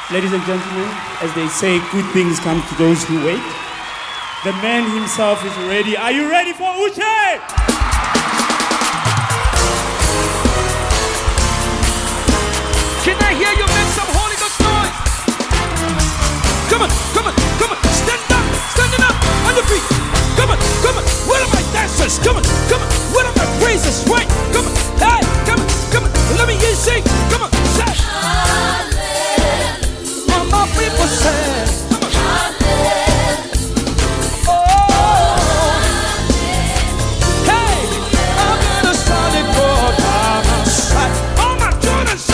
Ladies and gentlemen, as they say, good things come to those who wait. The man himself is ready. Are you ready for Uche? Can I hear you make some Holy Ghost noise? Come on, come on, come on. Standing up on your feet. Come on, come on. Where are my dancers? Come on, come on. Where are my praises? Right, come on. Hey, come on, come on. Let me hear you sing. Come on, shout. Hallelujah. All my people say. Come on. Hallelujah. Oh. Hallelujah. Hey, I'm gonna start it for my side. All my children say.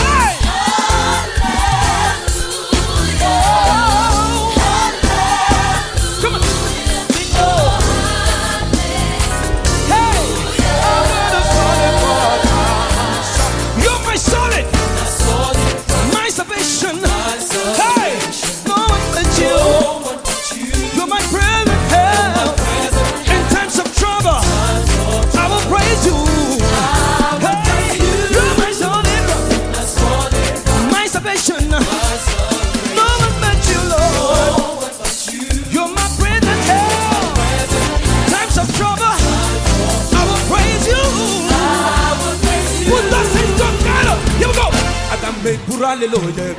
Hallelujah,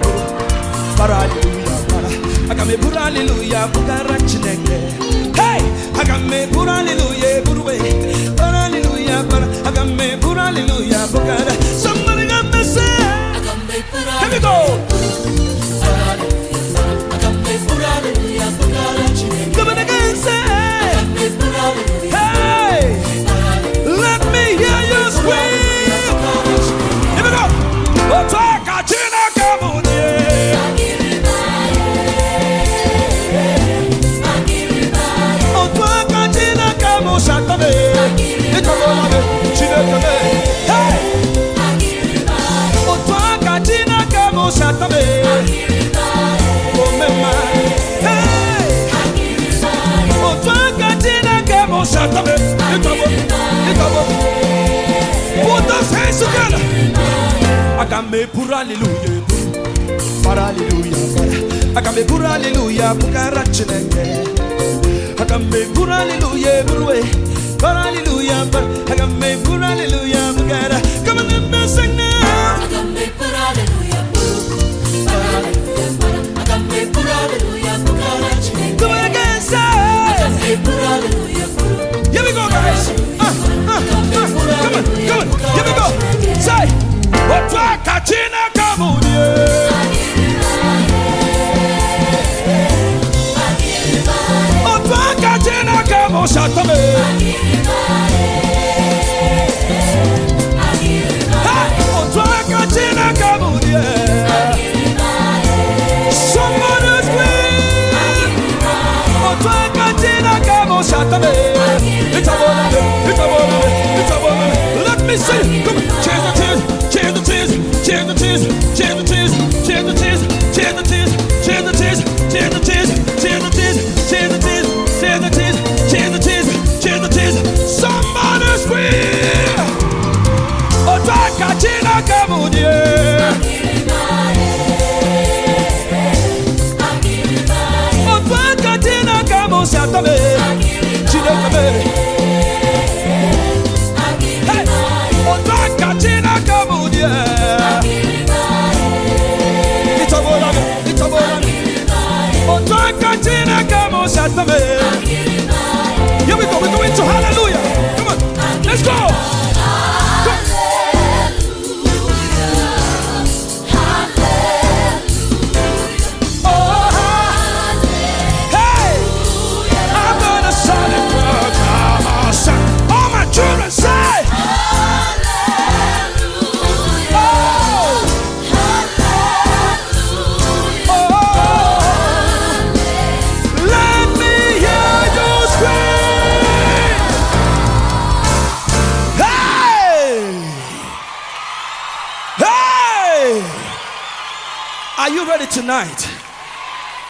I got me put hallelujah, hey, I got me put hallelujah, hallelujah, I got me put hallelujah, somebody got me say, here we go. Come on again, say, hey, let me hear you scream. Here we go. Put those hands together. I got me put hallelujah, hallelujah. I got me put hallelujah, I got me put hallelujah, hallelujah. I got me put hallelujah, come on and sing now. I got me put hallelujah, I got me put hallelujah, come on again, say. I got me put hallelujah. Here we go, guys. Come on, here we go. Say, what's that? Katina, come on, yeah. What's that? Katina, come on, shut up, hey, what's that? Katina, come on, yeah. Somebody scream. What's that? Katina, come on, shut up, hey. It's a woman, it's a woman, it's a woman. Let me see. Come on, change the tears, change the tears, change the tears, change the tears, change the tears, change the tears, change the tears, change the tears, change the tears, change the tears, change the tears, change the tears, change the tears. Somebody scream! Oh, Takachina Kamudia. Oh, Takachina Kamusatame. Hey, oh, Takachina Kamudia. It's a woman, it's a woman. Oh, Takachina Kamusatame. Here we go, we're going to hallelujah. Come on, let's go. Are you ready tonight?